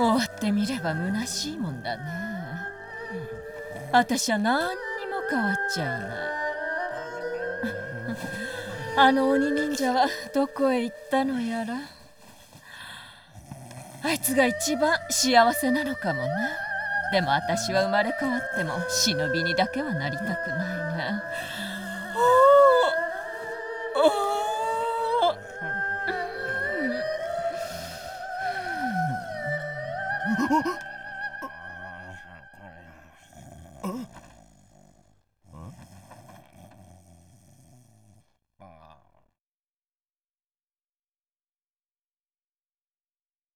終わってみれば虚しいもんだね。私は何にも変わっちゃいない。あの鬼忍者はどこへ行ったのやら。あいつが一番幸せなのかもね。でも私は生まれ変わっても忍びにだけはなりたくないね。おーおー、うん。